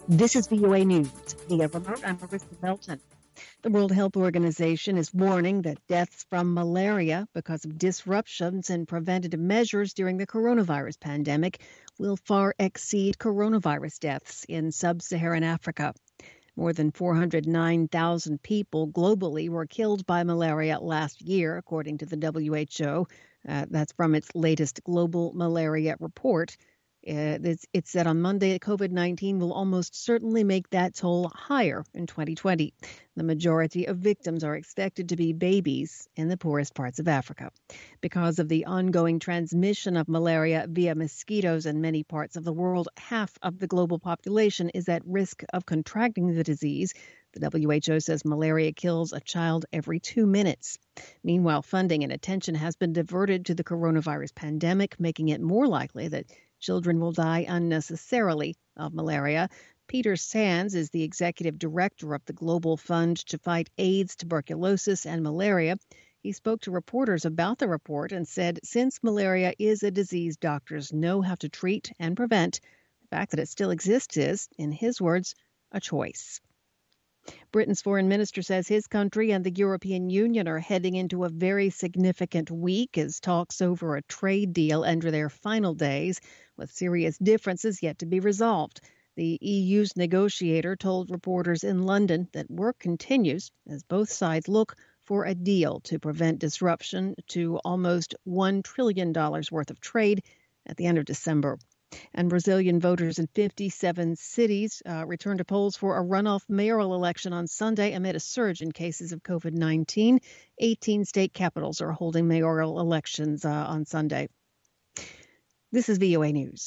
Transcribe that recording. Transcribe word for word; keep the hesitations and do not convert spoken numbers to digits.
This is V O A News. Via remote, I'm Marissa Belton. The World Health Organization is warning that deaths from malaria because of disruptions in preventative measures during the coronavirus pandemic will far exceed coronavirus deaths in sub-Saharan Africa. More than four hundred nine thousand people globally were killed by malaria last year, according to the W H O. Uh, that's from its latest global malaria report. Uh, it said on Monday that COVID nineteen will almost certainly make that toll higher in twenty twenty. The majority of victims are expected to be babies in the poorest parts of Africa. Because of the ongoing transmission of malaria via mosquitoes in many parts of the world, half of the global population is at risk of contracting the disease. The W H O says malaria kills a child every two minutes. Meanwhile, funding and attention has been diverted to the coronavirus pandemic, making it more likely that children will die unnecessarily of malaria. Peter Sands is the executive director of the Global Fund to Fight AIDS, Tuberculosis, and Malaria. He spoke to reporters about the report and said since malaria is a disease doctors know how to treat and prevent, the fact that it still exists is, in his words, a choice. Britain's foreign minister says his country and the European Union are heading into a very significant week as talks over a trade deal enter their final days, with serious differences yet to be resolved. The E U's negotiator told reporters in London that work continues as both sides look for a deal to prevent disruption to almost one trillion dollars worth of trade at the end of December. And Brazilian voters in fifty-seven cities uh, returned to polls for a runoff mayoral election on Sunday amid a surge in cases of COVID nineteen. eighteen state capitals are holding mayoral elections uh, on Sunday. This is V O A News.